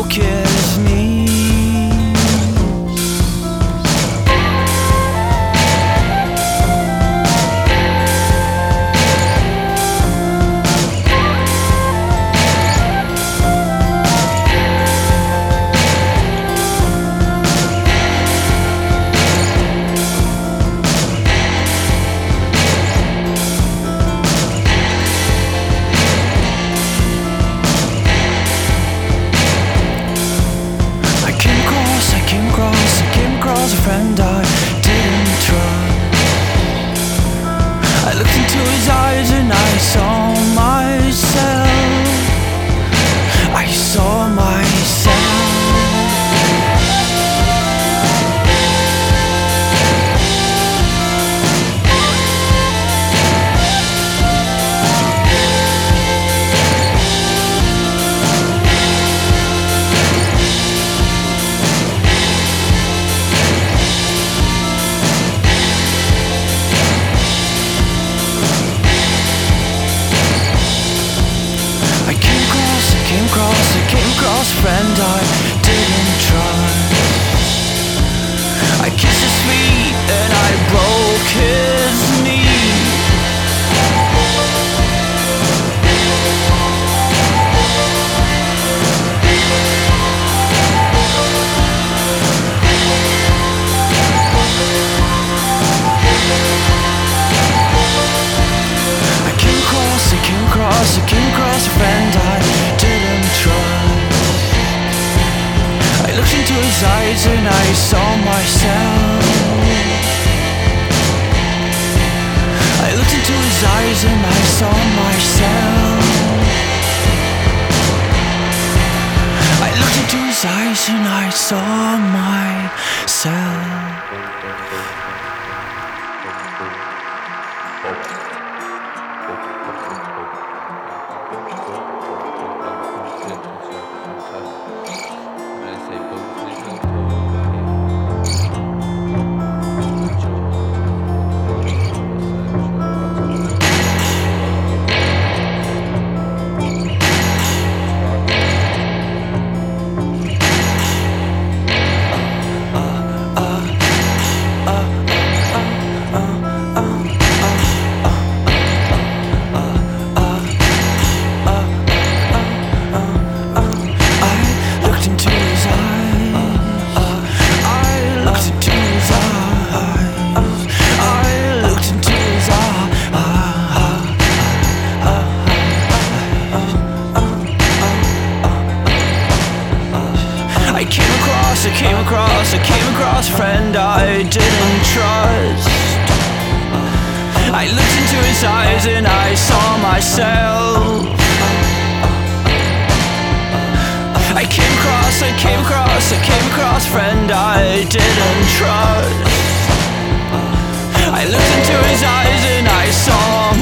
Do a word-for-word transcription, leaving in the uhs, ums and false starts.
broke his knees. A friend I didn't trust. I looked into his eyes and I saw myself. I saw myself. Came across, I came across a friend I didn't trust. I kissed his feet and I broke his knee. I came across, I came across, I came across a friend I didn't trust. I looked into his eyes and I saw myself. I looked into his eyes and I saw myself. I looked into his eyes and I saw myself. I came across, I came across, I came across a friend I didn't trust. I looked into his eyes and I saw myself. I came across, I came across, I came across a friend I didn't trust. I looked into his eyes and I saw